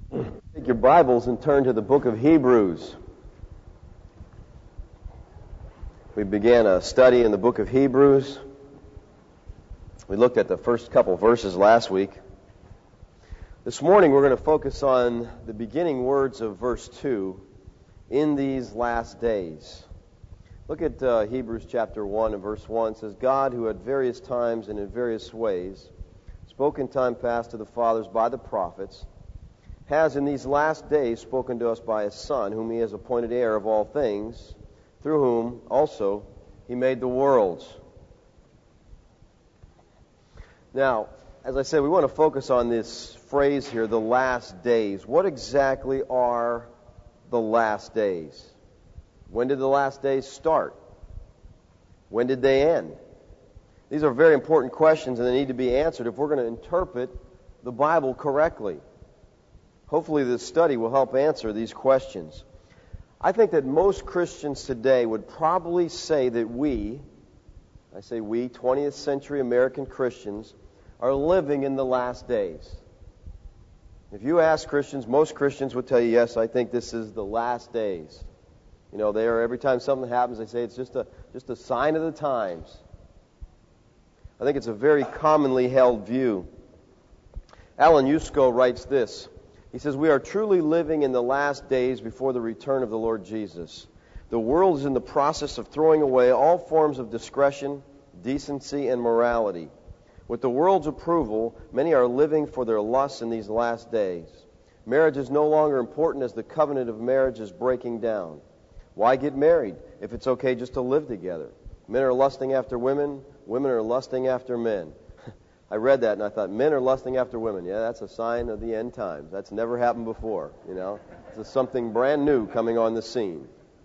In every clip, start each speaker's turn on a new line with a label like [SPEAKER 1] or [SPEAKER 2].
[SPEAKER 1] Take your Bibles and turn to the book of Hebrews. We began a study in the book of Hebrews. We looked at the first couple verses last week. This morning we're going to focus on the beginning words of verse 2, in these last days. Look at Hebrews chapter 1 and verse 1. It says, God, who at various times and in various ways spoke in time past to the fathers by the prophets, has in these last days spoken to us by His Son, whom He has appointed heir of all things, through whom also He made the worlds. Now, as I said, we want to focus on this phrase here, the last days. What exactly are the last days? When did the last days start? When did they end? These are very important questions, and they need to be answered if we're going to interpret the Bible correctly. Hopefully this study will help answer these questions. I think that most Christians today would probably say that we, 20th century American Christians, are living in the last days. If you ask Christians, most Christians would tell you, yes, I think this is the last days. You know, every time something happens, they say it's just a sign of the times. I think it's a very commonly held view. Alan Yusko writes this. He says, we are truly living in the last days before the return of the Lord Jesus. The world is in the process of throwing away all forms of discretion, decency, and morality. With the world's approval, many are living for their lusts in these last days. Marriage is no longer important as the covenant of marriage is breaking down. Why get married if it's okay just to live together? Men are lusting after women, women are lusting after men. I read that and I thought, men are lusting after women. Yeah, that's a sign of the end times. That's never happened before, you know. This is something brand new coming on the scene.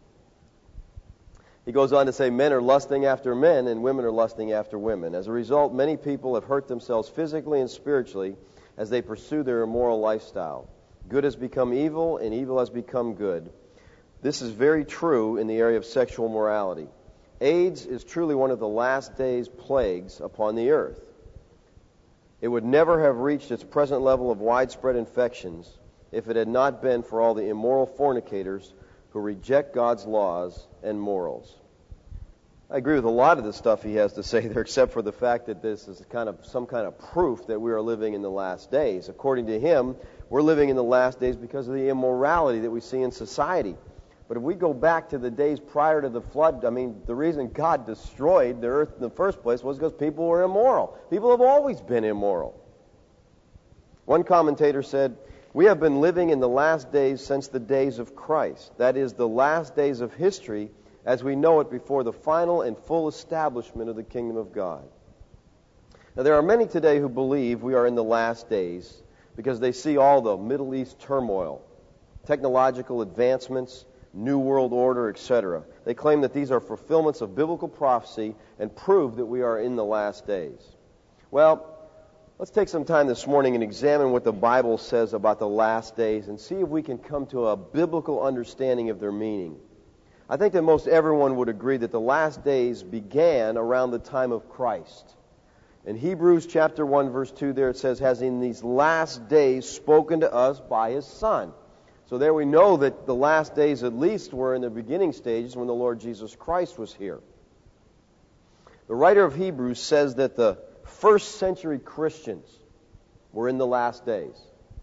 [SPEAKER 1] He goes on to say, men are lusting after men and women are lusting after women. As a result, many people have hurt themselves physically and spiritually as they pursue their immoral lifestyle. Good has become evil and evil has become good. This is very true in the area of sexual morality. AIDS is truly one of the last days plagues upon the earth. It would never have reached its present level of widespread infections if it had not been for all the immoral fornicators who reject God's laws and morals. I agree with a lot of the stuff he has to say there, except for the fact that this is some kind of proof that we are living in the last days. According to him, we're living in the last days because of the immorality that we see in society. But if we go back to the days prior to the flood, the reason God destroyed the earth in the first place was because people were immoral. People have always been immoral. One commentator said, we have been living in the last days since the days of Christ. That is, the last days of history as we know it before the final and full establishment of the kingdom of God. Now, there are many today who believe we are in the last days because they see all the Middle East turmoil, technological advancements, New World Order, etc. They claim that these are fulfillments of biblical prophecy and prove that we are in the last days. Well, let's take some time this morning and examine what the Bible says about the last days and see if we can come to a biblical understanding of their meaning. I think that most everyone would agree that the last days began around the time of Christ. In Hebrews chapter 1, verse 2 there it says, has in these last days spoken to us by His Son. So there we know that the last days at least were in the beginning stages when the Lord Jesus Christ was here. The writer of Hebrews says that the first century Christians were in the last days.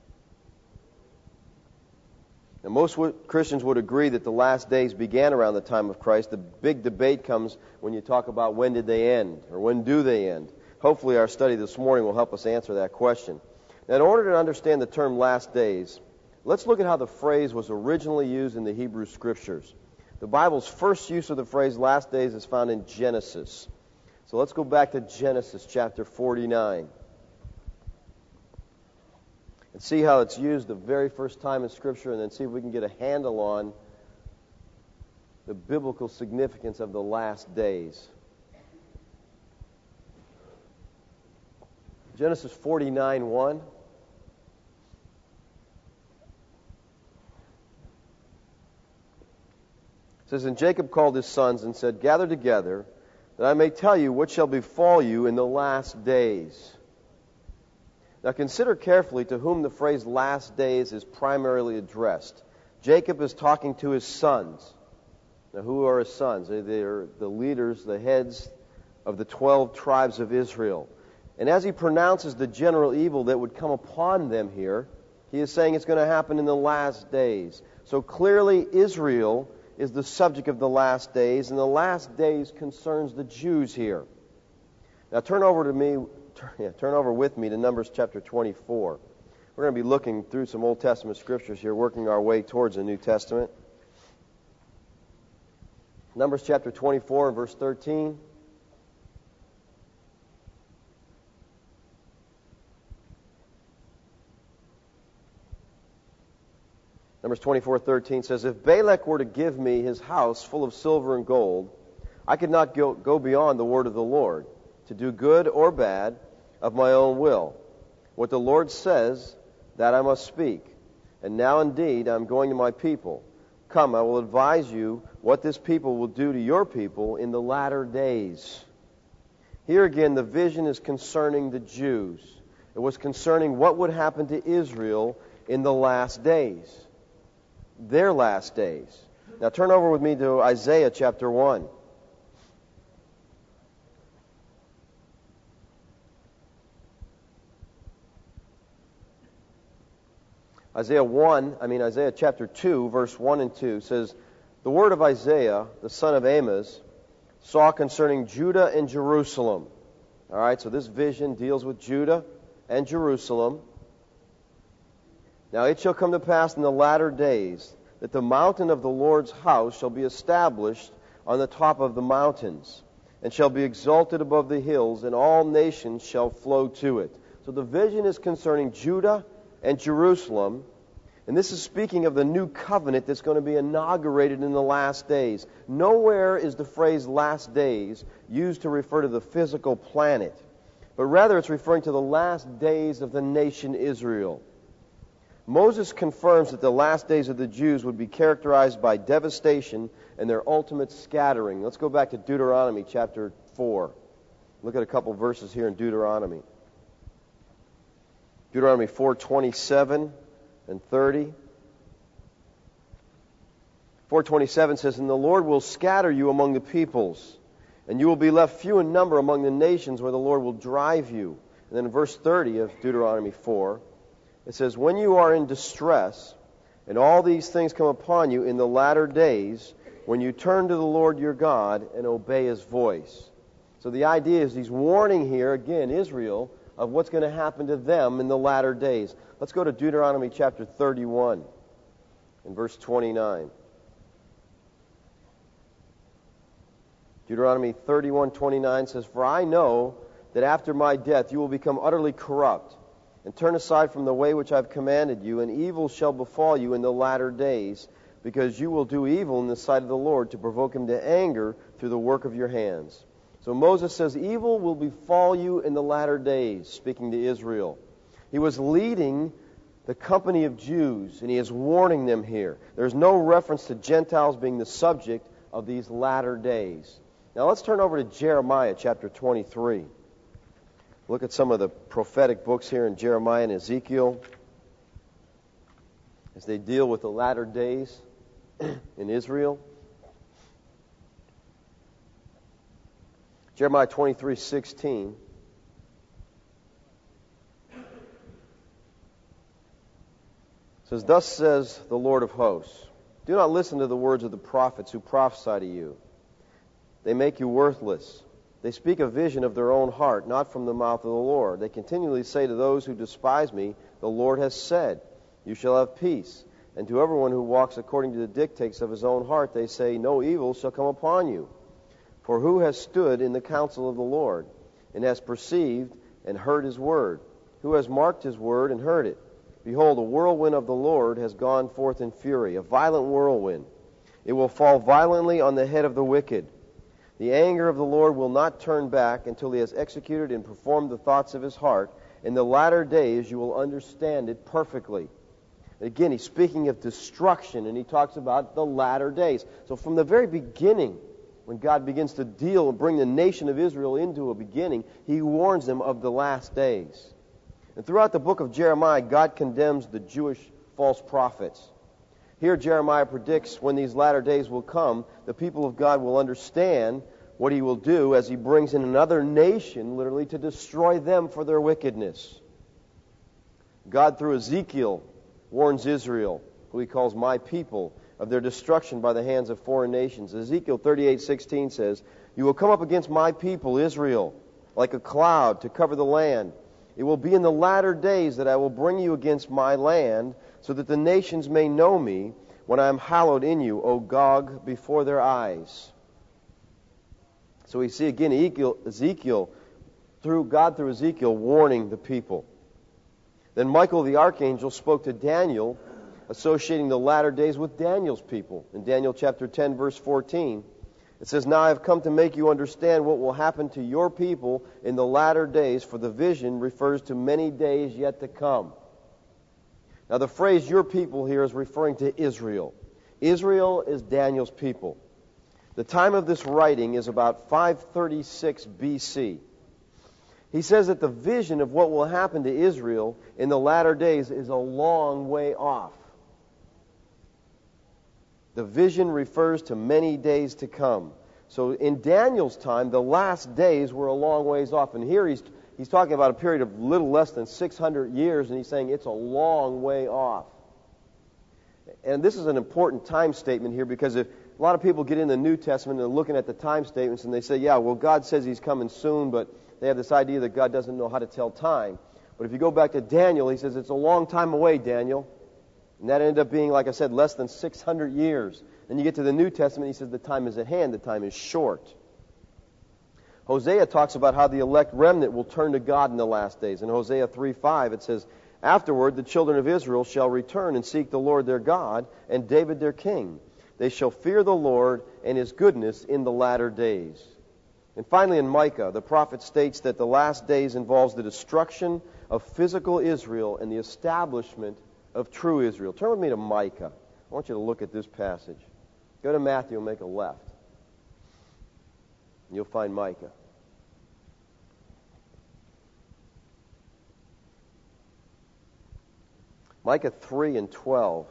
[SPEAKER 1] And most Christians would agree that the last days began around the time of Christ. The big debate comes when you talk about when did they end or when do they end. Hopefully our study this morning will help us answer that question. Now, in order to understand the term last days, let's look at how the phrase was originally used in the Hebrew Scriptures. The Bible's first use of the phrase last days is found in Genesis. So let's go back to Genesis chapter 49 and see how it's used the very first time in Scripture, and then see if we can get a handle on the biblical significance of the last days. Genesis 49:1. It says, and Jacob called his sons and said, gather together, that I may tell you what shall befall you in the last days. Now consider carefully to whom the phrase last days is primarily addressed. Jacob is talking to his sons. Now who are his sons? They are the leaders, the heads of the 12 tribes of Israel. And as he pronounces the general evil that would come upon them here, he is saying it's going to happen in the last days. So clearly Israel is the subject of the last days, and the last days concerns the Jews here. Now turn over with me to Numbers chapter 24. We're going to be looking through some Old Testament scriptures here, working our way towards the New Testament. Numbers chapter 24 and verse 13. Numbers 24:13 says, "If Balak were to give me his house full of silver and gold, I could not go beyond the word of the Lord, to do good or bad of my own will. What the Lord says, that I must speak. And now indeed I am going to my people. Come, I will advise you what this people will do to your people in the latter days." Here again, the vision is concerning the Jews. It was concerning what would happen to Israel in the last days. Their last days. Now turn over with me to Isaiah chapter 1. Isaiah chapter 2, verse 1 and 2 says, "The word of Isaiah, the son of Amos, saw concerning Judah and Jerusalem." All right, so this vision deals with Judah and Jerusalem. "Now it shall come to pass in the latter days that the mountain of the Lord's house shall be established on the top of the mountains, and shall be exalted above the hills, and all nations shall flow to it." So the vision is concerning Judah and Jerusalem, and this is speaking of the new covenant that's going to be inaugurated in the last days. Nowhere is the phrase last days used to refer to the physical planet, but rather it's referring to the last days of the nation Israel. Moses confirms that the last days of the Jews would be characterized by devastation and their ultimate scattering. Let's go back to Deuteronomy chapter 4. Look at a couple verses here in Deuteronomy. Deuteronomy 4:27 and 30. 4:27 says, "And the Lord will scatter you among the peoples, and you will be left few in number among the nations where the Lord will drive you." And then in verse 30 of Deuteronomy 4, it says, "When you are in distress, and all these things come upon you in the latter days, when you turn to the Lord your God and obey His voice." So the idea is he's warning here, again, Israel, of what's going to happen to them in the latter days. Let's go to Deuteronomy chapter 31 and verse 29. Deuteronomy 31:29 says, "For I know that after my death you will become utterly corrupt, and turn aside from the way which I have commanded you, and evil shall befall you in the latter days, because you will do evil in the sight of the Lord to provoke Him to anger through the work of your hands." So Moses says, evil will befall you in the latter days, speaking to Israel. He was leading the company of Jews, and he is warning them here. There's no reference to Gentiles being the subject of these latter days. Now let's turn over to Jeremiah chapter 23. Look at some of the prophetic books here in Jeremiah and Ezekiel as they deal with the latter days in Israel. Jeremiah 23:16 says, "Thus says the Lord of hosts, do not listen to the words of the prophets who prophesy to you. They make you worthless. They speak a vision of their own heart, not from the mouth of the Lord. They continually say to those who despise me, the Lord has said, you shall have peace. And to everyone who walks according to the dictates of his own heart, they say, no evil shall come upon you. For who has stood in the counsel of the Lord, and has perceived and heard His word? Who has marked His word and heard it? Behold, a whirlwind of the Lord has gone forth in fury, a violent whirlwind. It will fall violently on the head of the wicked. The anger of the Lord will not turn back until He has executed and performed the thoughts of His heart. In the latter days you will understand it perfectly." Again, he's speaking of destruction, and he talks about the latter days. So from the very beginning, when God begins to deal and bring the nation of Israel into a beginning, He warns them of the last days. And throughout the book of Jeremiah, God condemns the Jewish false prophets. Here Jeremiah predicts when these latter days will come, the people of God will understand what he will do as he brings in another nation, literally, to destroy them for their wickedness. God, through Ezekiel, warns Israel, who he calls my people, of their destruction by the hands of foreign nations. Ezekiel 38:16 says, "You will come up against my people, Israel, like a cloud to cover the land. It will be in the latter days that I will bring you against my land, so that the nations may know me when I am hallowed in you, O Gog, before their eyes." So we see again Ezekiel, through Ezekiel, warning the people. Then Michael the archangel spoke to Daniel, associating the latter days with Daniel's people. In Daniel chapter 10, verse 14, it says, "Now I have come to make you understand what will happen to your people in the latter days, for the vision refers to many days yet to come." Now the phrase "your people" here is referring to Israel. Israel is Daniel's people. The time of this writing is about 536 BC. He says that the vision of what will happen to Israel in the latter days is a long way off. The vision refers to many days to come. So in Daniel's time, the last days were a long ways off. And here he's talking about a period of little less than 600 years, and he's saying it's a long way off. And this is an important time statement here, because if a lot of people get in the New Testament and they're looking at the time statements and they say, yeah, well, God says he's coming soon, but they have this idea that God doesn't know how to tell time. But if you go back to Daniel, he says it's a long time away, Daniel. And that ended up being, like I said, less than 600 years. Then you get to the New Testament, he says the time is at hand, the time is short. Hosea talks about how the elect remnant will turn to God in the last days. In Hosea 3:5, it says, "Afterward the children of Israel shall return and seek the Lord their God and David their king. They shall fear the Lord and his goodness in the latter days." And finally in Micah, the prophet states that the last days involves the destruction of physical Israel and the establishment of true Israel. Turn with me to Micah. I want you to look at this passage. Go to Matthew and make a left. You'll find Micah. Micah 3 and 12.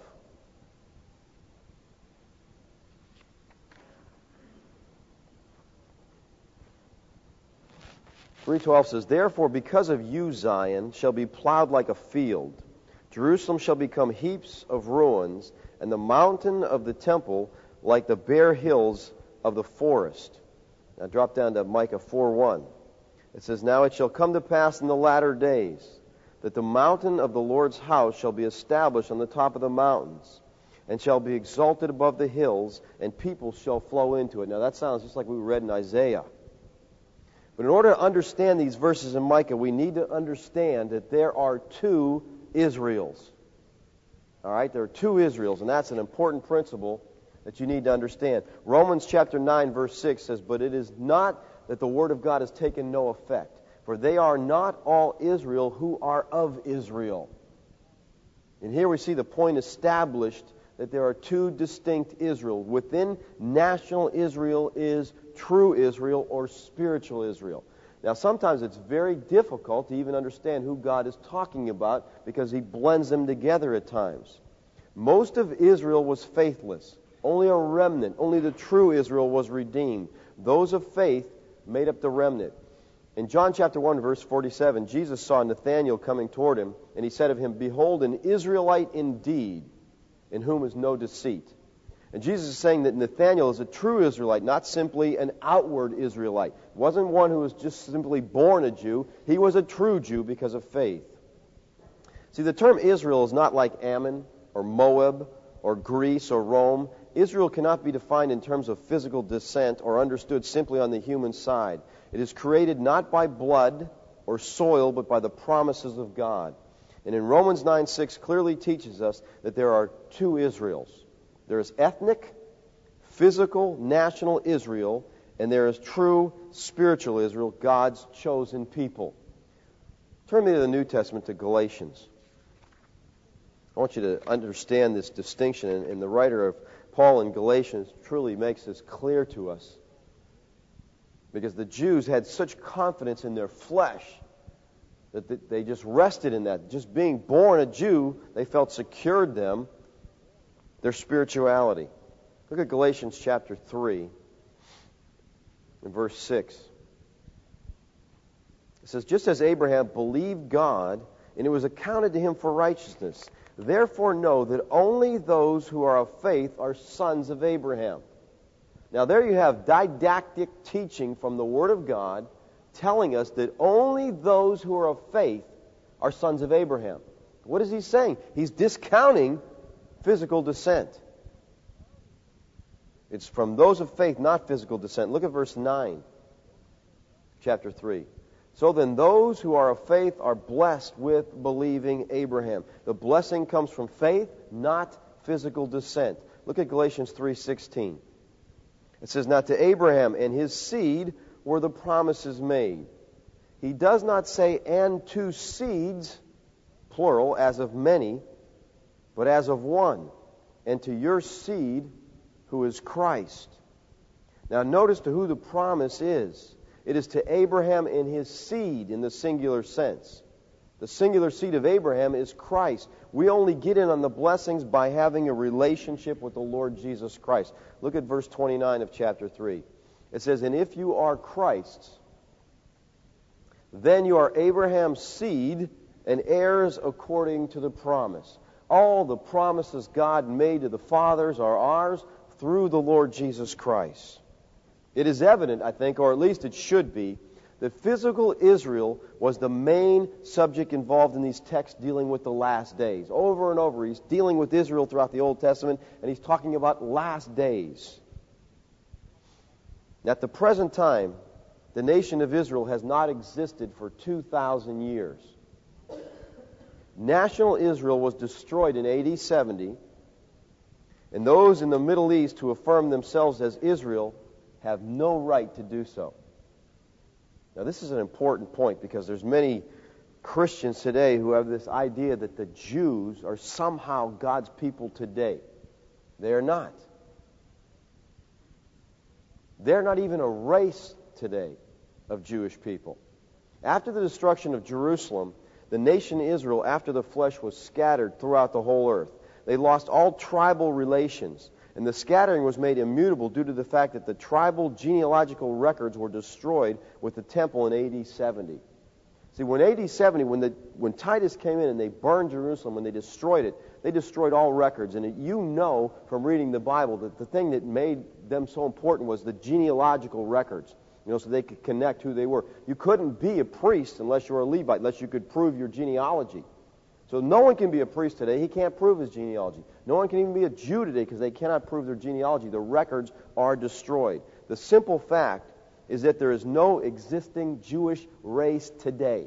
[SPEAKER 1] (3:12) says, "Therefore, because of you, Zion shall be plowed like a field. Jerusalem shall become heaps of ruins, and the mountain of the temple like the bare hills of the forest." Now drop down to Micah 4:1. It says, "Now it shall come to pass in the latter days that the mountain of the Lord's house shall be established on the top of the mountains, and shall be exalted above the hills, and people shall flow into it." Now that sounds just like we read in Isaiah. But in order to understand these verses in Micah, we need to understand that there are two Israels. All right, there are two Israels, and that's an important principle that you need to understand. Romans chapter 9, verse 6 says, "But it is not that the word of God has taken no effect, for they are not all Israel who are of Israel." And here we see the point established that there are two distinct Israel. Within national Israel is true Israel or spiritual Israel. Now, sometimes it's very difficult to even understand who God is talking about because he blends them together at times. Most of Israel was faithless. Only a remnant, only the true Israel was redeemed. Those of faith made up the remnant. In John chapter 1, verse 47, Jesus saw Nathanael coming toward him, and he said of him, "Behold, an Israelite indeed, in whom is no deceit." And Jesus is saying that Nathanael is a true Israelite, not simply an outward Israelite. It wasn't one who was just simply born a Jew. He was a true Jew because of faith. See, the term Israel is not like Ammon or Moab or Greece or Rome. Israel cannot be defined in terms of physical descent or understood simply on the human side. It is created not by blood or soil, but by the promises of God. And in Romans 9:6 clearly teaches us that there are two Israels. There is ethnic, physical, national Israel, and there is true spiritual Israel, God's chosen people. Turn me to the New Testament, to Galatians. I want you to understand this distinction, and the writer of Paul in Galatians truly makes this clear to us. Because the Jews had such confidence in their flesh That they just rested in that. Just being born a Jew, they felt secured them, their spirituality. Look at Galatians chapter 3 and verse 6. It says, just as Abraham believed God, and it was accounted to him for righteousness. Therefore know that only those who are of faith are sons of Abraham. Now there you have didactic teaching from the Word of God telling us that only those who are of faith are sons of Abraham. What is he saying? He's discounting physical descent. It's from those of faith, not physical descent. Look at verse 9, chapter 3. So then those who are of faith are blessed with believing Abraham. The blessing comes from faith, not physical descent. Look at Galatians 3:16. It says, now to Abraham and his seed were the promises made. He does not say, and to seeds, plural, as of many, but as of one, and to your seed, who is Christ. Now notice to who the promise is. It is to Abraham and his seed in the singular sense. The singular seed of Abraham is Christ. We only get in on the blessings by having a relationship with the Lord Jesus Christ. Look at verse 29 of chapter 3. It says, and if you are Christ's, then you are Abraham's seed and heirs according to the promise. All the promises God made to the fathers are ours through the Lord Jesus Christ. It is evident, I think, or at least it should be, that physical Israel was the main subject involved in these texts dealing with the last days. Over and over, he's dealing with Israel throughout the Old Testament, and he's talking about last days. At the present time, the nation of Israel has not existed for 2,000 years. National Israel was destroyed in AD 70, and those in the Middle East who affirm themselves as Israel have no right to do so. Now, this is an important point because there's many Christians today who have this idea that the Jews are somehow God's people today. They are not. They're not even a race today of Jewish people. After the destruction of Jerusalem, the nation Israel, after the flesh, was scattered throughout the whole earth. They lost all tribal relations. And the scattering was made immutable due to the fact that the tribal genealogical records were destroyed with the temple in AD 70. See, when AD 70, when Titus came in and they burned Jerusalem, when they destroyed it, they destroyed all records. And you know from reading the Bible that the thing that made them so important was the genealogical records, so they could connect who they were. You couldn't be a priest unless you were a Levite, unless you could prove your genealogy. So no one can be a priest today. He can't prove his genealogy. No one can even be a Jew today because they cannot prove their genealogy. The records are destroyed. The simple fact is that there is no existing Jewish race today.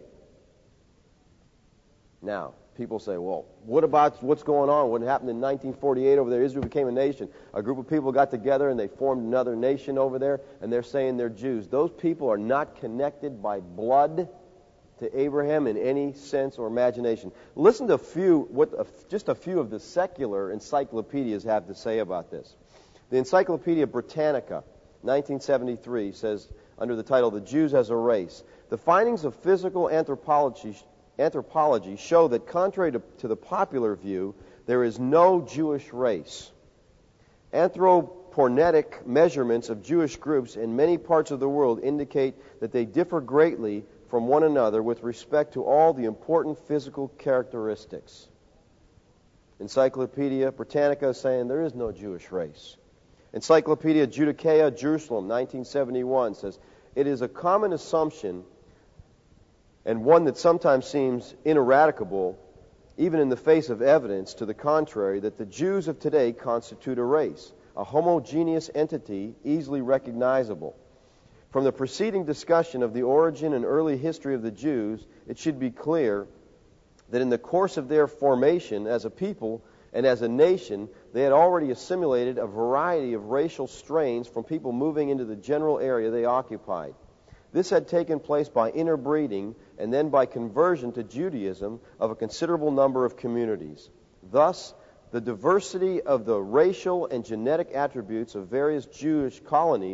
[SPEAKER 1] Now, people say, well, what about what's going on? What happened in 1948 over there? Israel became a nation. A group of people got together and they formed another nation over there, and they're saying they're Jews. Those people are not connected by blood to Abraham in any sense or imagination. Listen to just a few of the secular encyclopedias have to say about this. The Encyclopedia Britannica, 1973, says, under the title, The Jews as a Race, the findings of physical anthropology show that contrary to the popular view, there is no Jewish race. Anthropometric measurements of Jewish groups in many parts of the world indicate that they differ greatly from one another with respect to all the important physical characteristics. Encyclopedia Britannica is saying there is no Jewish race. Encyclopedia Judaica Jerusalem, 1971, says, it is a common assumption, and one that sometimes seems ineradicable, even in the face of evidence to the contrary, that the Jews of today constitute a race, a homogeneous entity easily recognizable. From the preceding discussion of the origin and early history of the Jews, it should be clear that in the course of their formation as a people and as a nation, they had already assimilated a variety of racial strains from people moving into the general area they occupied. This had taken place by interbreeding and then by conversion to Judaism of a considerable number of communities. Thus, the diversity of the racial and genetic attributes of various Jewish colonies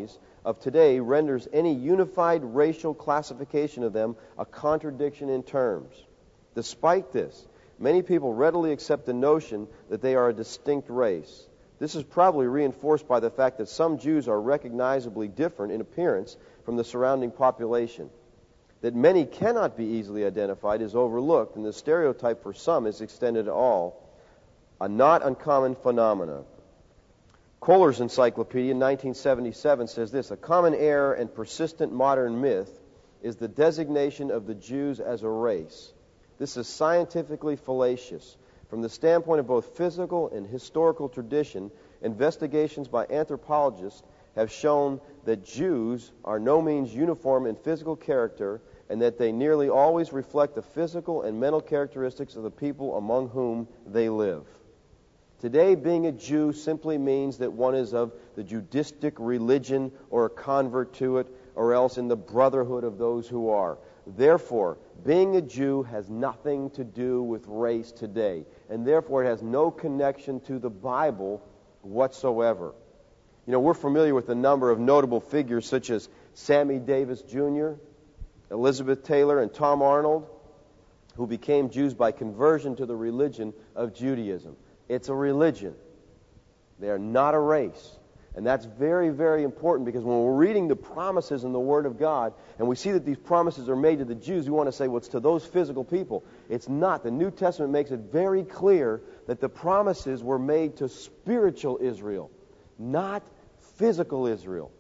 [SPEAKER 1] of today renders any unified racial classification of them a contradiction in terms. Despite this, many people readily accept the notion that they are a distinct race. This is probably reinforced by the fact that some Jews are recognizably different in appearance from the surrounding population. That many cannot be easily identified is overlooked, and the stereotype for some is extended to all, a not uncommon phenomenon. Kohler's encyclopedia in 1977 says this: a common error and persistent modern myth is the designation of the Jews as a race. This is scientifically fallacious. From the standpoint of both physical and historical tradition, investigations by anthropologists have shown that Jews are no means uniform in physical character, and that they nearly always reflect the physical and mental characteristics of the people among whom they live. Today, being a Jew simply means that one is of the Judaistic religion or a convert to it, or else in the brotherhood of those who are. Therefore, being a Jew has nothing to do with race today, and therefore it has no connection to the Bible whatsoever. You know, we're familiar with a number of notable figures such as Sammy Davis Jr., Elizabeth Taylor, and Tom Arnold, who became Jews by conversion to the religion of Judaism. It's a religion. They are not a race. And that's very, very important, because when we're reading the promises in the Word of God, and we see that these promises are made to the Jews, we want to say, well, it's to those physical people. It's not. The New Testament makes it very clear that the promises were made to spiritual Israel, not physical Israel.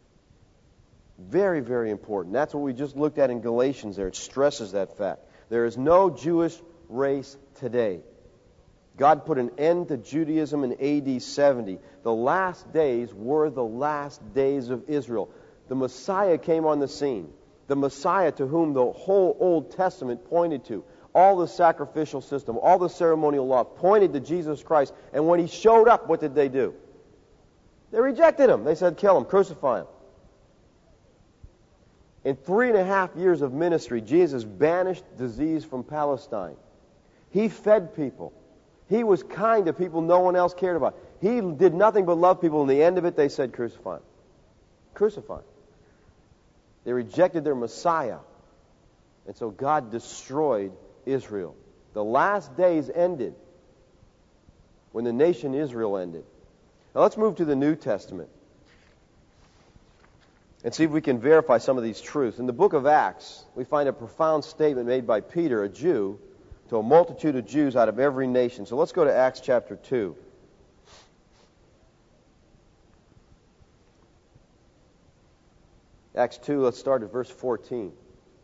[SPEAKER 1] Very, very important. That's what we just looked at in Galatians there. It stresses that fact. There is no Jewish race today. God put an end to Judaism in AD 70. The last days were the last days of Israel. The Messiah came on the scene. The Messiah to whom the whole Old Testament pointed to. All the sacrificial system, all the ceremonial law pointed to Jesus Christ. And when He showed up, what did they do? They rejected Him. They said, kill Him, crucify Him. In 3.5 years of ministry, Jesus banished disease from Palestine. He fed people. He was kind to people no one else cared about. He did nothing but love people. In the end of it, they said, crucify Him. Crucify Him. They rejected their Messiah. And so God destroyed Israel. The last days ended when the nation Israel ended. Now let's move to the New Testament and see if we can verify some of these truths. In the book of Acts, we find a profound statement made by Peter, a Jew, to a multitude of Jews out of every nation. So let's go to Acts chapter 2. Acts 2, let's start at verse 14.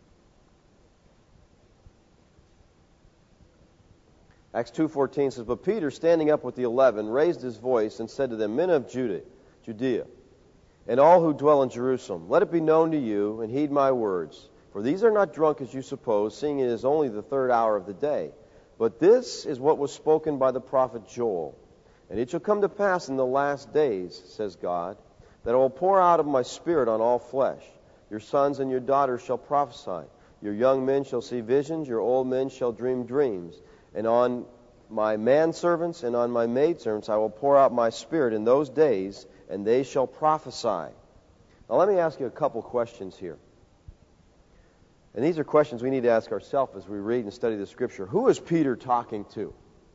[SPEAKER 1] Acts 2:14 says, but Peter, standing up with the 11, raised his voice and said to them, men of Judea, and all who dwell in Jerusalem, let it be known to you, and heed my words. For these are not drunk as you suppose, seeing it is only the 3rd hour of the day. But this is what was spoken by the prophet Joel. And it shall come to pass in the last days, says God, that I will pour out of my Spirit on all flesh. Your sons and your daughters shall prophesy. Your young men shall see visions. Your old men shall dream dreams. And on my manservants and on my maidservants I will pour out my Spirit in those days, and they shall prophesy. Now let me ask you a couple questions here. And these are questions we need to ask ourselves as we read and study the Scripture. Who is Peter talking to?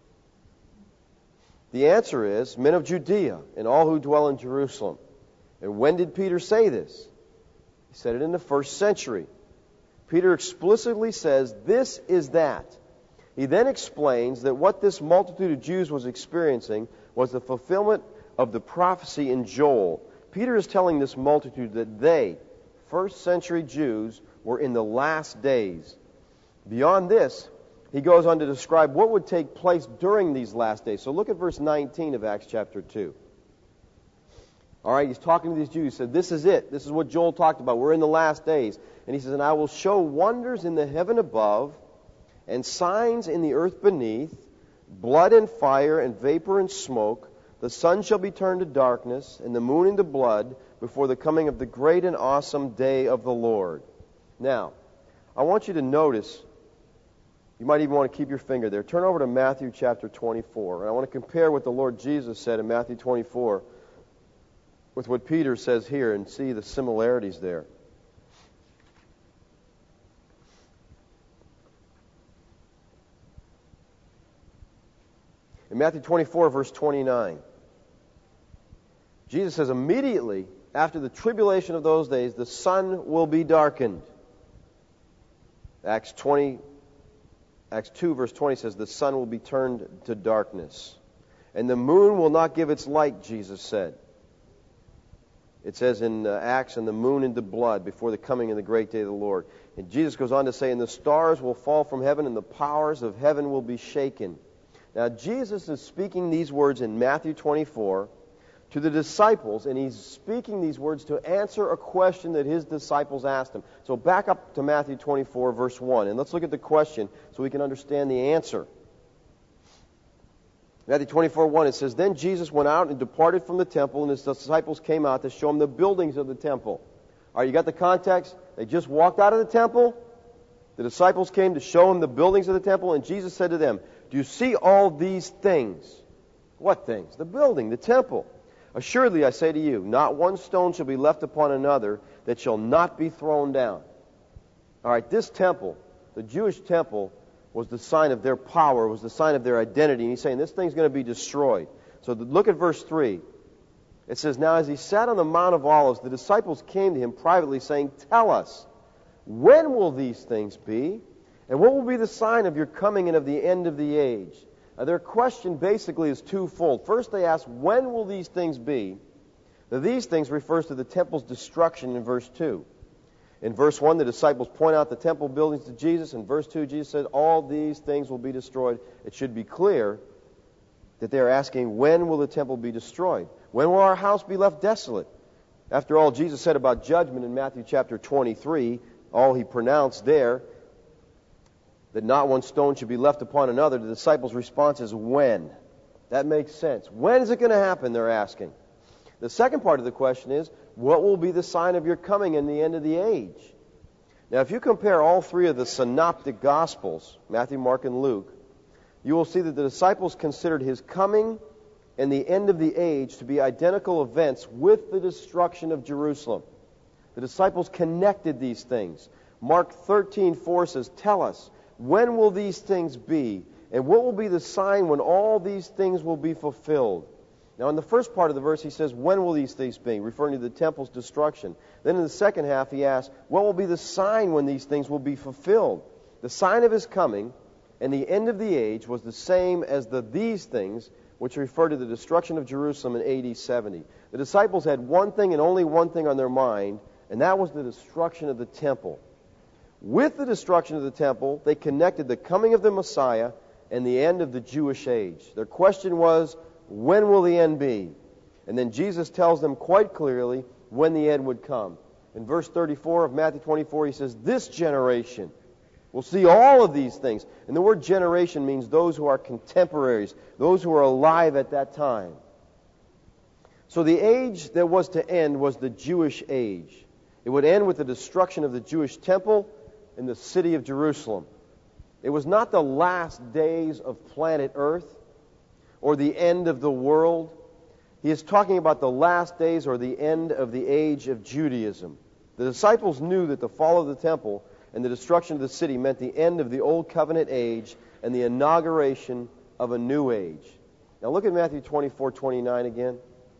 [SPEAKER 1] The answer is men of Judea and all who dwell in Jerusalem. And when did Peter say this? He said it in the 1st century. Peter explicitly says, this is that. He then explains that what this multitude of Jews was experiencing was the fulfillment of the prophecy in Joel. Peter is telling this multitude that they, 1st century Jews, were in the last days. Beyond this, he goes on to describe what would take place during these last days. So look at verse 19 of Acts chapter 2. All right, he's talking to these Jews. He said, this is it. This is what Joel talked about. We're in the last days. And he says, and I will show wonders in the heaven above and signs in the earth beneath, blood and fire and vapor and smoke. The sun shall be turned to darkness and the moon into blood before the coming of the great and awesome day of the Lord. Now, I want you to notice, you might even want to keep your finger there. Turn over to Matthew chapter 24. And I want to compare what the Lord Jesus said in Matthew 24 with what Peter says here and see the similarities there. In Matthew 24, verse 29, Jesus says, immediately after the tribulation of those days, the sun will be darkened. Acts 2, verse 20 says, the sun will be turned to darkness. And the moon will not give its light, Jesus said. It says in Acts, and the moon into blood before the coming of the great day of the Lord. And Jesus goes on to say, and the stars will fall from heaven, and the powers of heaven will be shaken. Now, Jesus is speaking these words in Matthew 24 to the disciples, and he's speaking these words to answer a question that his disciples asked him. So back up to Matthew 24, verse 1, and let's look at the question so we can understand the answer. Matthew 24:1, it says, then Jesus went out and departed from the temple, and his disciples came out to show him the buildings of the temple. All right, you got the context? They just walked out of the temple. The disciples came to show him the buildings of the temple, and Jesus said to them, do you see all these things? What things? The building, the temple. Assuredly, I say to you, not one stone shall be left upon another that shall not be thrown down. All right, this temple, the Jewish temple, was the sign of their power, was the sign of their identity. And he's saying this thing's going to be destroyed. So look at verse 3. It says, now as he sat on the Mount of Olives, the disciples came to him privately, saying, tell us, when will these things be? And what will be the sign of your coming and of the end of the age? Now, their question basically is twofold. First, they ask, when will these things be? Now, these things refers to the temple's destruction in verse 2. In verse 1, the disciples point out the temple buildings to Jesus. In verse 2, Jesus said, all these things will be destroyed. It should be clear that they are asking, when will the temple be destroyed? When will our house be left desolate? After all, Jesus said about judgment in Matthew chapter 23, all he pronounced there, that not one stone should be left upon another. The disciples' response is, when? That makes sense. When is it going to happen, they're asking. The second part of the question is, what will be the sign of your coming and the end of the age? Now, if you compare all three of the synoptic Gospels, Matthew, Mark, and Luke, you will see that the disciples considered his coming and the end of the age to be identical events with the destruction of Jerusalem. The disciples connected these things. Mark 13:4 says, tell us, when will these things be? And what will be the sign when all these things will be fulfilled? Now, in the first part of the verse, he says, when will these things be? Referring to the temple's destruction. Then in the second half, he asks, what will be the sign when these things will be fulfilled? The sign of his coming and the end of the age was the same as these things, which refer to the destruction of Jerusalem in AD 70. The disciples had one thing and only one thing on their mind, and that was the destruction of the temple. With the destruction of the temple, they connected the coming of the Messiah and the end of the Jewish age. Their question was, when will the end be? And then Jesus tells them quite clearly when the end would come. In verse 34 of Matthew 24, he says, this generation will see all of these things. And the word generation means those who are contemporaries, those who are alive at that time. So the age that was to end was the Jewish age. It would end with the destruction of the Jewish temple in the city of Jerusalem. It was not the last days of planet Earth or the end of the world. He is talking about the last days or the end of the age of Judaism. The disciples knew that the fall of the temple and the destruction of the city meant the end of the Old Covenant age and the inauguration of a new age. Now look at Matthew 24:29 again.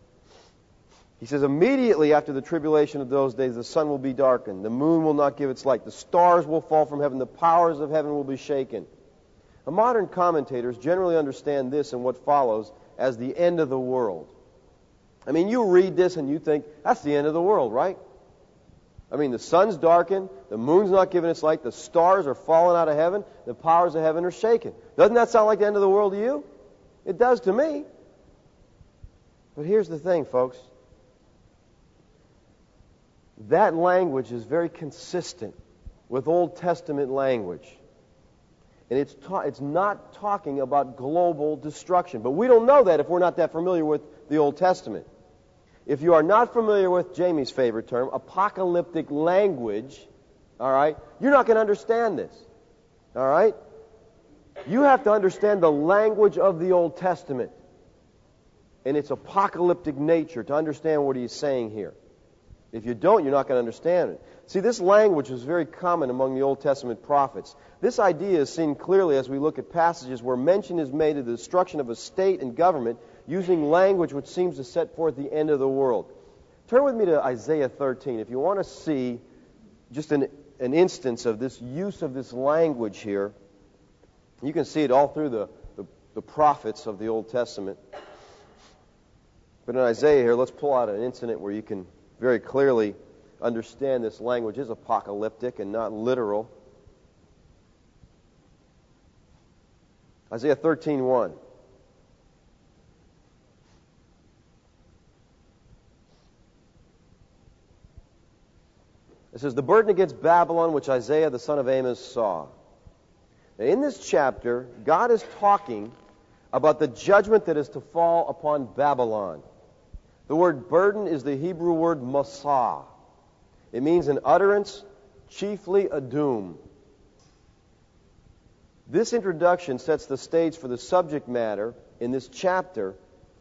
[SPEAKER 1] He says, immediately after the tribulation of those days, the sun will be darkened, the moon will not give its light, the stars will fall from heaven, the powers of heaven will be shaken. Now, modern commentators generally understand this and what follows as the end of the world. I mean, you read this and you think, that's the end of the world, right? I mean, the sun's darkened, the moon's not giving its light, the stars are falling out of heaven, the powers of heaven are shaken. Doesn't that sound like the end of the world to you? It does to me. But here's the thing, folks. That language is very consistent with Old Testament language. And it's not talking about global destruction. But we don't know that if we're not that familiar with the Old Testament. If you are not familiar with Jamie's favorite term, apocalyptic language, all right, you're not going to understand this. All right? You have to understand the language of the Old Testament. in its apocalyptic nature to understand what he's saying here. If you don't, you're not going to understand it. See, this language was very common among the Old Testament prophets. This idea is seen clearly as we look at passages where mention is made of the destruction of a state and government using language which seems to set forth the end of the world. Turn with me to Isaiah 13 if you want to see just an instance of this use of this language here. You can see it all through the prophets of the Old Testament. But in Isaiah here, let's pull out an incident where you can very clearly understand this language is apocalyptic and not literal. Isaiah 13:1. It says, "The burden against Babylon which Isaiah the son of Amos saw." Now, in this chapter, God is talking about the judgment that is to fall upon Babylon. The word burden is the Hebrew word masah. It means an utterance, chiefly a doom. This introduction sets the stage for the subject matter in this chapter.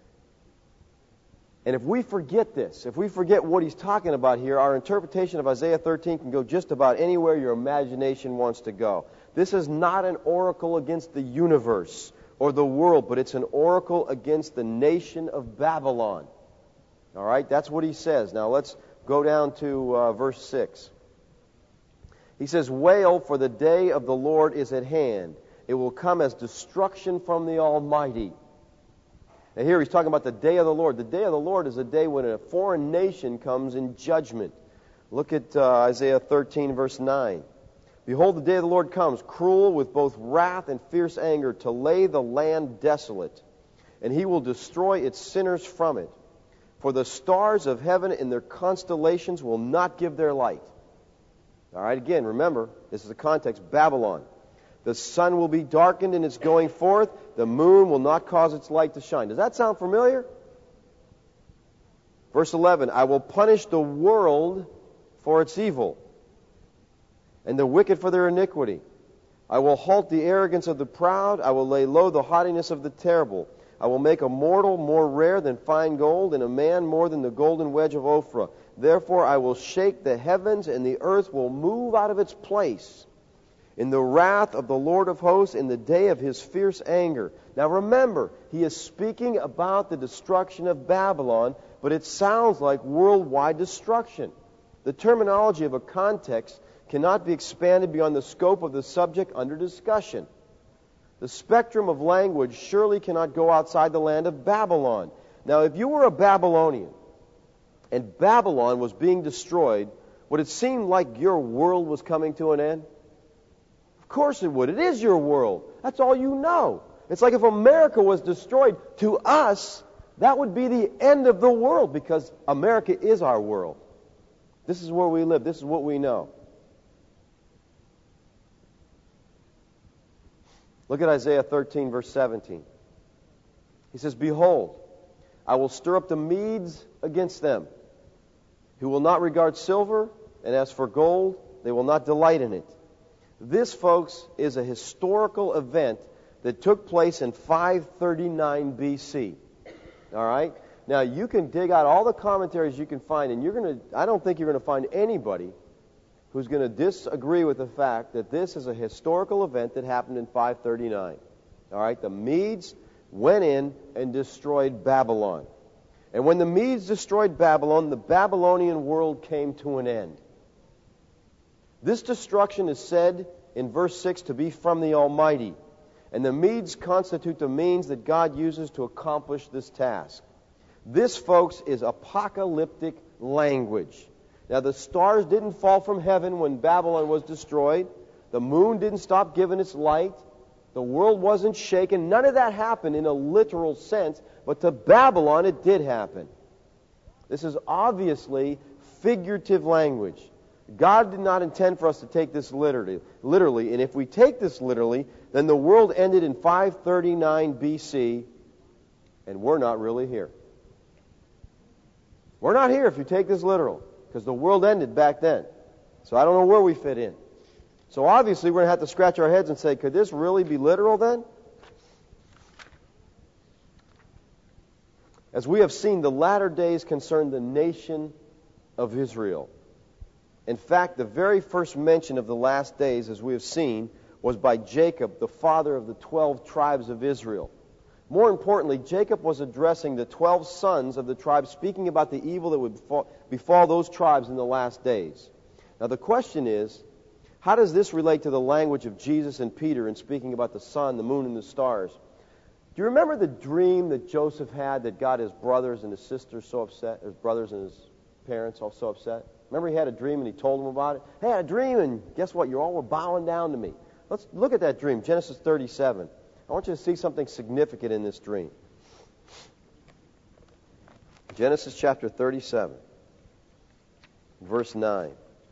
[SPEAKER 1] And if we forget this, if we forget what he's talking about here, our interpretation of Isaiah 13 can go just about anywhere your imagination wants to go. This is not an oracle against the universe or the world, but it's an oracle against the nation of Babylon. All right, that's what he says. Now let's go down to verse 6. He says, "Wail, for the day of the Lord is at hand. It will come as destruction from the Almighty." Now here he's talking about the day of the Lord. The day of the Lord is a day when a foreign nation comes in judgment. Look at Isaiah 13, verse 9. "Behold, the day of the Lord comes, cruel with both wrath and fierce anger, to lay the land desolate. And he will destroy its sinners from it. For the stars of heaven and their constellations will not give their light." All right, again, remember, this is the context, Babylon. "The sun will be darkened in its going forth. The moon will not cause its light to shine." Does that sound familiar? Verse 11, "I will punish the world for its evil, and the wicked for their iniquity. I will halt the arrogance of the proud. I will lay low the haughtiness of the terrible. I will make a mortal more rare than fine gold, and a man more than the golden wedge of Ophrah. Therefore I will shake the heavens, and the earth will move out of its place in the wrath of the Lord of hosts, in the day of his fierce anger." Now remember, he is speaking about the destruction of Babylon, but it sounds like worldwide destruction. The terminology of a context cannot be expanded beyond the scope of the subject under discussion. The spectrum of language surely cannot go outside the land of Babylon. Now, if you were a Babylonian and Babylon was being destroyed, would it seem like your world was coming to an end? Of course it would. It is your world. That's all you know. It's like if America was destroyed, to us, that would be the end of the world, because America is our world. This is where we live. This is what we know. Look at Isaiah 13, verse 17. He says, "Behold, I will stir up the Medes against them, who will not regard silver, and as for gold, they will not delight in it." This, folks, is a historical event that took place in 539 BC. All right? Now, you can dig out all the commentaries you can find, and I don't think you're going to find anybody who's going to disagree with the fact that this is a historical event that happened in 539. All right? The Medes went in and destroyed Babylon. And when the Medes destroyed Babylon, the Babylonian world came to an end. This destruction is said in verse 6 to be from the Almighty. And the Medes constitute the means that God uses to accomplish this task. This, folks, is apocalyptic language. Now, the stars didn't fall from heaven when Babylon was destroyed. The moon didn't stop giving its light. The world wasn't shaken. None of that happened in a literal sense, but to Babylon it did happen. This is obviously figurative language. God did not intend for us to take this literally, and if we take this literally, then the world ended in 539 BC, and we're not really here. We're not here if you take this literal, because the world ended back then. So I don't know where we fit in. So obviously we're going to have to scratch our heads and say, could this really be literal then? As we have seen, the latter days concern the nation of Israel. In fact, the very first mention of the last days, as we have seen, was by Jacob, the father of the 12 tribes of Israel. More importantly, Jacob was addressing the 12 sons of the tribe, speaking about the evil that would befall those tribes in the last days. Now the question is, how does this relate to the language of Jesus and Peter in speaking about the sun, the moon, and the stars? Do you remember the dream that Joseph had that got his brothers and his sisters so upset, his brothers and his parents all so upset? Remember he had a dream and he told them about it? Hey, I had a dream, and guess what? You all were bowing down to me. Let's look at that dream, Genesis 37. I want you to see something significant in this dream. Genesis chapter 37, verse 9.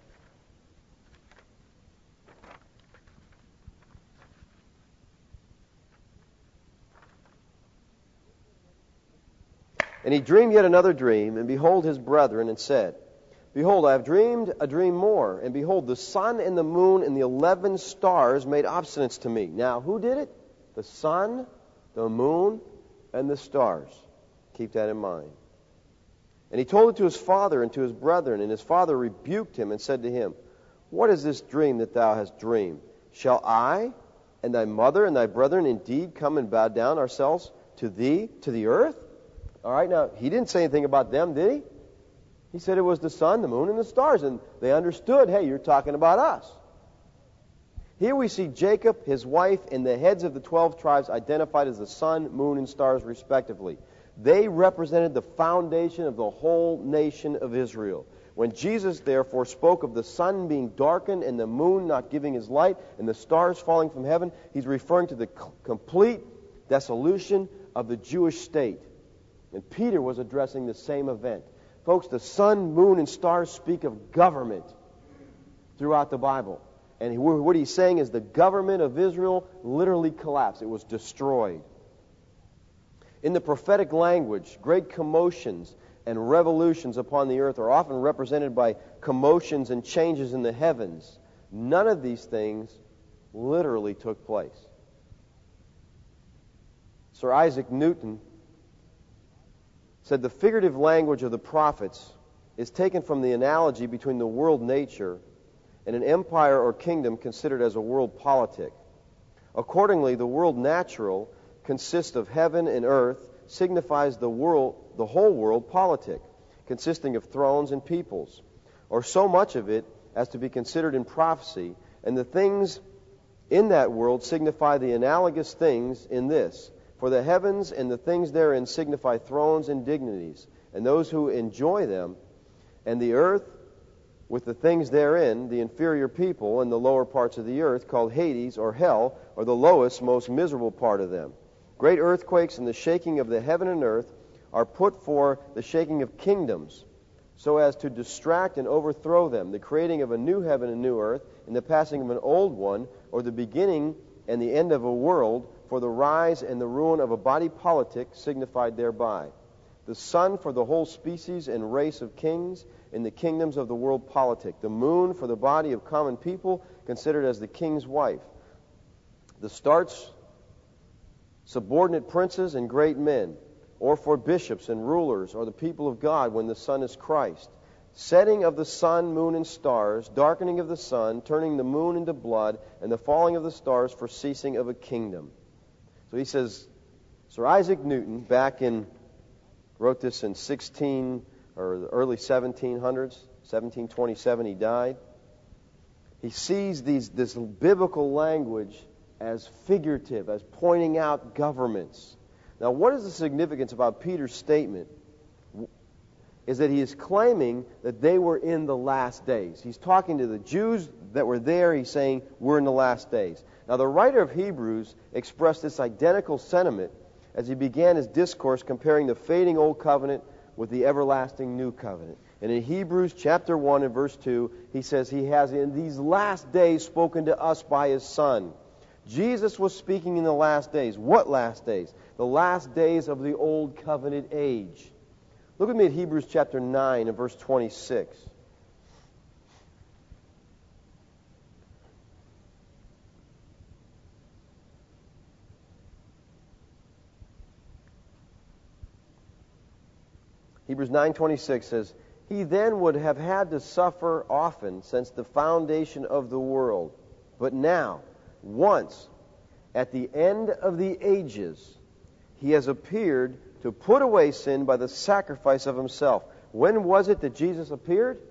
[SPEAKER 1] And he dreamed yet another dream, and behold his brethren, and said, Behold, I have dreamed a dream more, and behold, the sun and the moon and the 11 stars made obstinance to me. Now, who did it? The sun, the moon, and the stars. Keep that in mind. And he told it to his father and to his brethren, and his father rebuked him and said to him, What is this dream that thou hast dreamed? Shall I and thy mother and thy brethren indeed come and bow down ourselves to thee, to the earth? All right, now, he didn't say anything about them, did he? He said it was the sun, the moon, and the stars, and they understood, hey, you're talking about us. Here we see Jacob, his wife, and the heads of the 12 tribes identified as the sun, moon, and stars, respectively. They represented the foundation of the whole nation of Israel. When Jesus, therefore, spoke of the sun being darkened and the moon not giving his light and the stars falling from heaven, he's referring to the complete dissolution of the Jewish state. And Peter was addressing the same event. Folks, the sun, moon, and stars speak of government throughout the Bible. And what he's saying is the government of Israel literally collapsed. It was destroyed. In the prophetic language, great commotions and revolutions upon the earth are often represented by commotions and changes in the heavens. None of these things literally took place. Sir Isaac Newton said the figurative language of the prophets is taken from the analogy between the world nature and an empire or kingdom considered as a world politic. Accordingly, the world natural consists of heaven and earth, signifies the whole world politic, consisting of thrones and peoples, or so much of it as to be considered in prophecy, and the things in that world signify the analogous things in this. For the heavens and the things therein signify thrones and dignities, and those who enjoy them, and the earth with the things therein, the inferior people in the lower parts of the earth, called Hades or hell, or the lowest, most miserable part of them. Great earthquakes and the shaking of the heaven and earth are put for the shaking of kingdoms, so as to distract and overthrow them, the creating of a new heaven and new earth, and the passing of an old one, or the beginning and the end of a world, for the rise and the ruin of a body politic signified thereby. The sun for the whole species and race of kings in the kingdoms of the world politic. The moon for the body of common people considered as the king's wife. The stars, subordinate princes and great men, or for bishops and rulers, or the people of God when the sun is Christ. Setting of the sun, moon, and stars, darkening of the sun, turning the moon into blood, and the falling of the stars for ceasing of a kingdom. So he says, Sir Isaac Newton, wrote this in the early 1700s, 1727 he died. He sees this biblical language as figurative, as pointing out governments. Now, what is the significance about Peter's statement? Is that he is claiming that they were in the last days. He's talking to the Jews that were there. He's saying, we're in the last days. Now, the writer of Hebrews expressed this identical sentiment as he began his discourse comparing the fading Old Covenant with the everlasting New Covenant. And in Hebrews chapter 1 and verse 2, he says, He has in these last days spoken to us by His Son. Jesus was speaking in the last days. What last days? The last days of the Old Covenant age. Look with me at Hebrews chapter 9 and verse 26. Hebrews 9:26 says, "He then would have had to suffer often since the foundation of the world. But now, once, at the end of the ages, he has appeared to put away sin by the sacrifice of himself." When was it that Jesus appeared?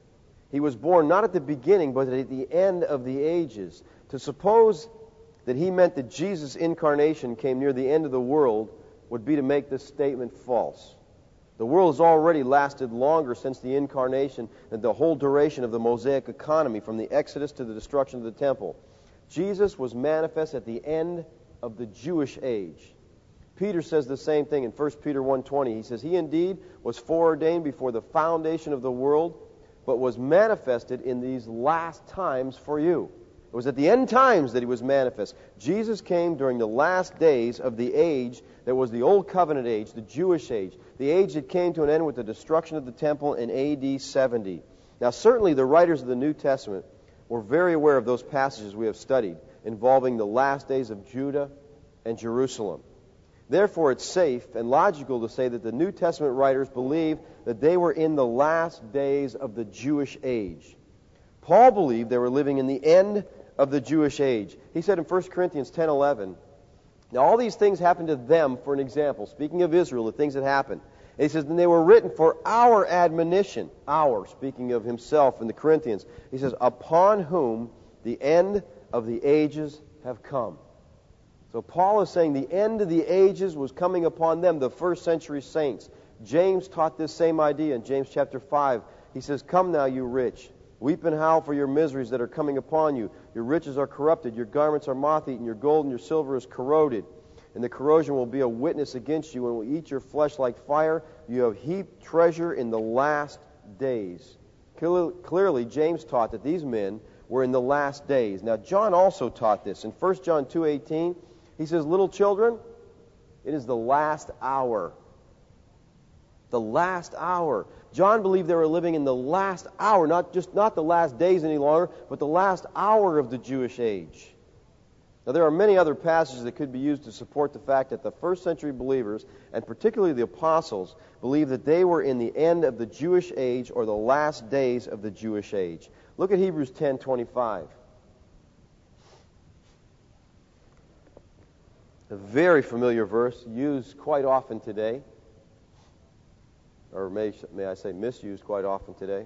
[SPEAKER 1] He was born not at the beginning, but at the end of the ages. To suppose that he meant that Jesus' incarnation came near the end of the world would be to make this statement false. The world has already lasted longer since the incarnation than the whole duration of the Mosaic economy, from the Exodus to the destruction of the temple. Jesus was manifest at the end of the Jewish age. Peter says the same thing in 1 Peter 1:20. He says, "He indeed was foreordained before the foundation of the world, but was manifested in these last times for you." It was at the end times that he was manifest. Jesus came during the last days of the age that was the Old Covenant age, the Jewish age, the age that came to an end with the destruction of the temple in AD 70. Now, certainly the writers of the New Testament were very aware of those passages we have studied involving the last days of Judah and Jerusalem. Therefore, it's safe and logical to say that the New Testament writers believed that they were in the last days of the Jewish age. Paul believed they were living in the end of the Jewish age. He said in 1 Corinthians 10:11, now all these things happened to them for an example. Speaking of Israel, the things that happened. And he says, and they were written for our admonition. Our, speaking of himself and the Corinthians. He says, upon whom the end of the ages have come. So Paul is saying the end of the ages was coming upon them, the first century saints. James taught this same idea in James chapter 5. He says, come now, you rich. Weep and howl for your miseries that are coming upon you. Your riches are corrupted, your garments are moth-eaten, your gold and your silver is corroded. And the corrosion will be a witness against you and will eat your flesh like fire. You have heaped treasure in the last days. Clearly, James taught that these men were in the last days. Now, John also taught this. In 1 John 2:18, he says, little children, it is the last hour. The last hour. John believed they were living in the last hour, not the last days any longer, but the last hour of the Jewish age. Now, there are many other passages that could be used to support the fact that the first century believers, and particularly the apostles, believed that they were in the end of the Jewish age or the last days of the Jewish age. Look at Hebrews 10:25. A very familiar verse, used quite often today. Or may I say misused quite often today.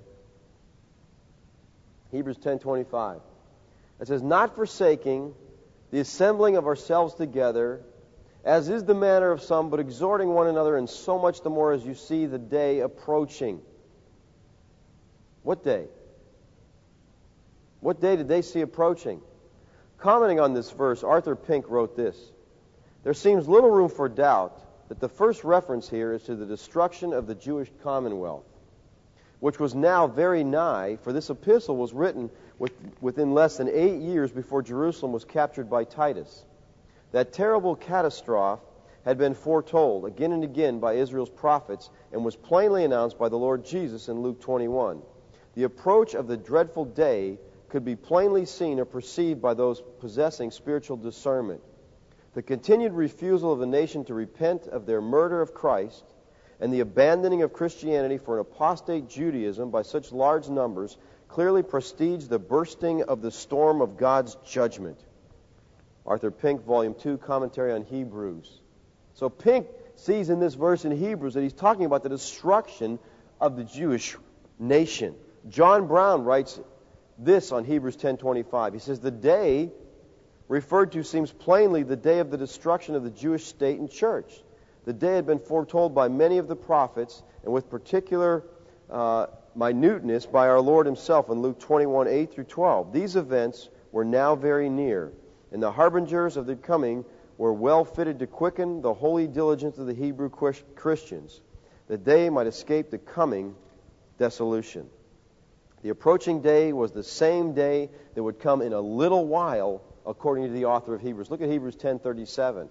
[SPEAKER 1] Hebrews 10:25. It says, not forsaking the assembling of ourselves together, as is the manner of some, but exhorting one another, and so much the more as you see the day approaching. What day? What day did they see approaching? Commenting on this verse, Arthur Pink wrote this: there seems little room for doubt that the first reference here is to the destruction of the Jewish commonwealth, which was now very nigh, for this epistle was written within less than 8 years before Jerusalem was captured by Titus. That terrible catastrophe had been foretold again and again by Israel's prophets and was plainly announced by the Lord Jesus in Luke 21. The approach of the dreadful day could be plainly seen or perceived by those possessing spiritual discernment. The continued refusal of the nation to repent of their murder of Christ and the abandoning of Christianity for an apostate Judaism by such large numbers clearly prestige the bursting of the storm of God's judgment. Arthur Pink, Volume 2, Commentary on Hebrews. So Pink sees in this verse in Hebrews that he's talking about the destruction of the Jewish nation. John Brown writes this on Hebrews 10:25. He says, the day referred to seems plainly the day of the destruction of the Jewish state and church. The day had been foretold by many of the prophets, and with particular minuteness by our Lord himself in Luke 21:8 through 12. These events were now very near, and the harbingers of their coming were well fitted to quicken the holy diligence of the Hebrew Christians, that they might escape the coming dissolution. The approaching day was the same day that would come in a little while, according to the author of Hebrews. Look at Hebrews 10:37.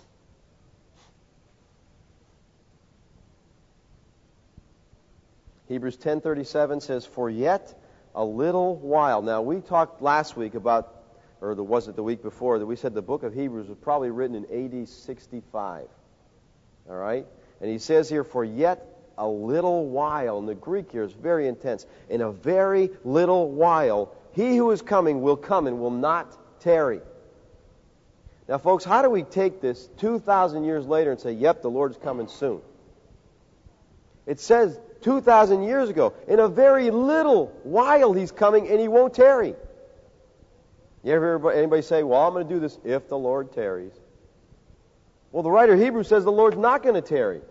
[SPEAKER 1] Hebrews 10:37 says, for yet a little while. Now, we talked last week about, or was it the week before, that we said the book of Hebrews was probably written in AD 65. All right? And he says here, for yet a little while. And the Greek here is very intense. In a very little while, he who is coming will come and will not tarry. Now, folks, how do we take this 2,000 years later and say, yep, the Lord's coming soon? It says 2,000 years ago, in a very little while he's coming and he won't tarry. You ever hear anybody say, well, I'm going to do this if the Lord tarries? Well, the writer of Hebrews says the Lord's not going to tarry.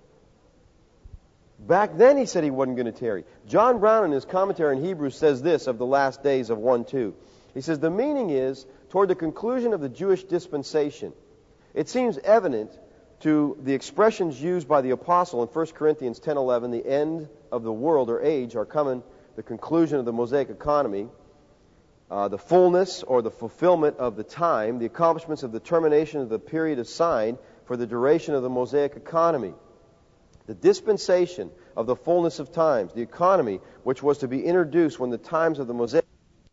[SPEAKER 1] Back then he said he wasn't going to tarry. John Brown in his commentary in Hebrews says this of the last days of 1:2. He says, the meaning is, toward the conclusion of the Jewish dispensation, it seems evident to the expressions used by the apostle in 1 Corinthians 10:11, the end of the world or age are coming, the conclusion of the Mosaic economy, the fullness or the fulfillment of the time, the accomplishments of the termination of the period assigned for the duration of the Mosaic economy. The dispensation of the fullness of times, the economy which was to be introduced when the times of the Mosaic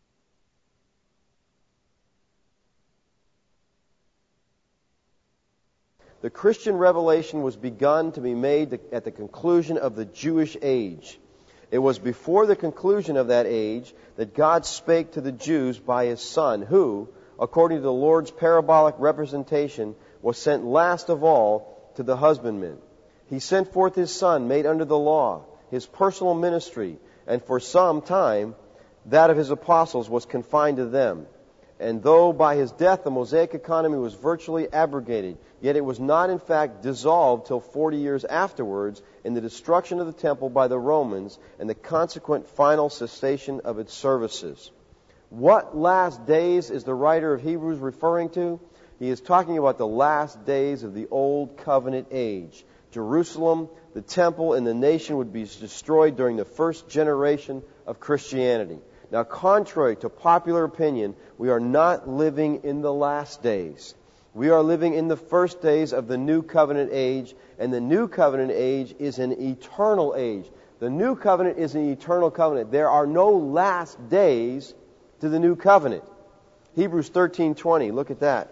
[SPEAKER 1] the Christian revelation was begun to be made at the conclusion of the Jewish age. It was before the conclusion of that age that God spake to the Jews by His Son, who, according to the Lord's parabolic representation, was sent last of all to the husbandmen. He sent forth His Son, made under the law, His personal ministry, and for some time that of His apostles was confined to them. And though by His death the Mosaic economy was virtually abrogated, yet it was not in fact dissolved till 40 years afterwards in the destruction of the temple by the Romans and the consequent final cessation of its services. What last days is the writer of Hebrews referring to? He is talking about the last days of the Old Covenant age. Jerusalem, the temple, and the nation would be destroyed during the first generation of Christianity. Now, contrary to popular opinion, we are not living in the last days. We are living in the first days of the New Covenant age, and the New Covenant age is an eternal age. The New Covenant is an eternal covenant. There are no last days to the New Covenant. Hebrews 13:20, look at that.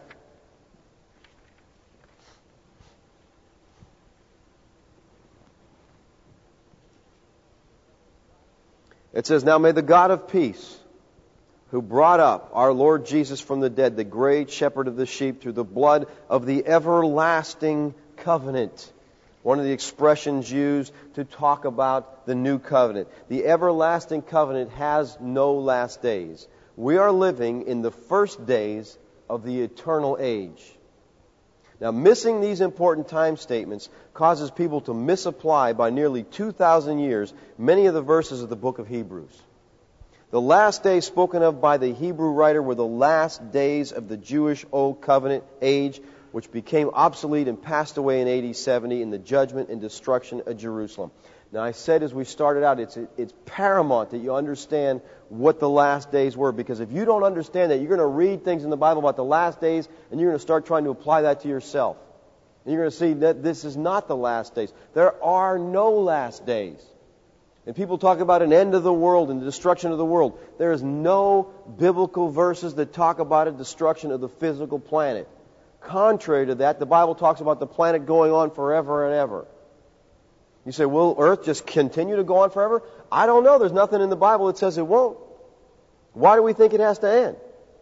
[SPEAKER 1] It says, now may the God of peace, who brought up our Lord Jesus from the dead, the great shepherd of the sheep, through the blood of the everlasting covenant. One of the expressions used to talk about the new covenant. The everlasting covenant has no last days. We are living in the first days of the eternal age. Now, missing these important time statements causes people to misapply by nearly 2,000 years many of the verses of the book of Hebrews. The last days spoken of by the Hebrew writer were the last days of the Jewish Old Covenant age, which became obsolete and passed away in AD 70 in the judgment and destruction of Jerusalem. Now, I said as we started out, it's paramount that you understand what the last days were, because if you don't understand that, you're going to read things in the Bible about the last days, and you're going to start trying to apply that to yourself. And you're going to see that this is not the last days. There are no last days. And people talk about an end of the world and the destruction of the world. There is no biblical verses that talk about a destruction of the physical planet. Contrary to that, the Bible talks about the planet going on forever and ever. You say, will Earth just continue to go on forever? I don't know. There's nothing in the Bible that says it won't. Why do we think it has to end?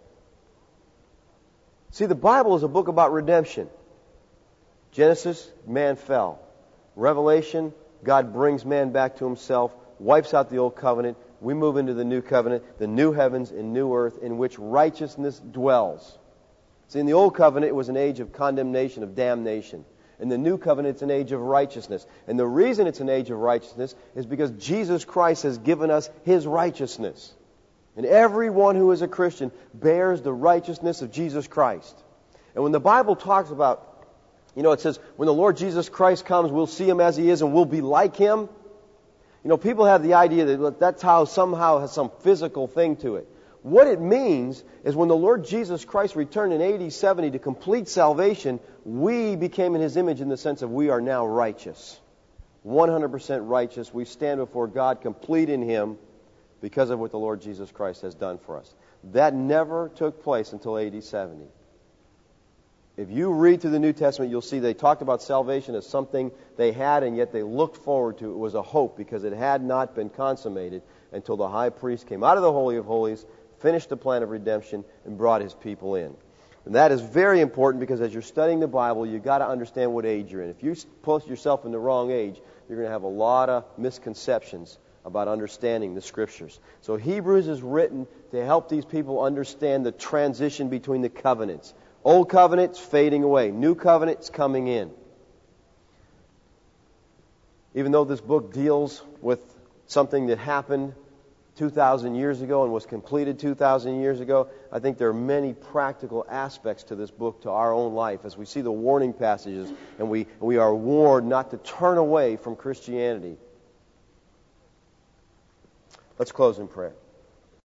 [SPEAKER 1] See, the Bible is a book about redemption. Genesis, man fell. Revelation, God brings man back to Himself, wipes out the old covenant. We move into the new covenant, the new heavens and new earth in which righteousness dwells. See, in the old covenant, it was an age of condemnation, of damnation. In the new covenant, it's an age of righteousness. And the reason it's an age of righteousness is because Jesus Christ has given us His righteousness. And everyone who is a Christian bears the righteousness of Jesus Christ. And when the Bible talks about, it says, when the Lord Jesus Christ comes, we'll see Him as He is and we'll be like Him. People have the idea that that's how somehow has some physical thing to it. What it means is when the Lord Jesus Christ returned in AD 70 to complete salvation, we became in His image in the sense of we are now righteous. 100% righteous. We stand before God complete in Him because of what the Lord Jesus Christ has done for us. That never took place until AD 70. If you read through the New Testament, you'll see they talked about salvation as something they had, and yet they looked forward to. It was a hope because it had not been consummated until the high priest came out of the Holy of Holies, finished the plan of redemption, and brought his people in. And that is very important because as you're studying the Bible, you've got to understand what age you're in. If you post yourself in the wrong age, you're going to have a lot of misconceptions about understanding the Scriptures. So Hebrews is written to help these people understand the transition between the covenants. Old covenant's fading away. New covenant's coming in. Even though this book deals with something that happened 2,000 years ago and was completed 2,000 years ago, I think there are many practical aspects to this book, to our own life, as we see the warning passages and we are warned not to turn away from Christianity. Let's close in prayer.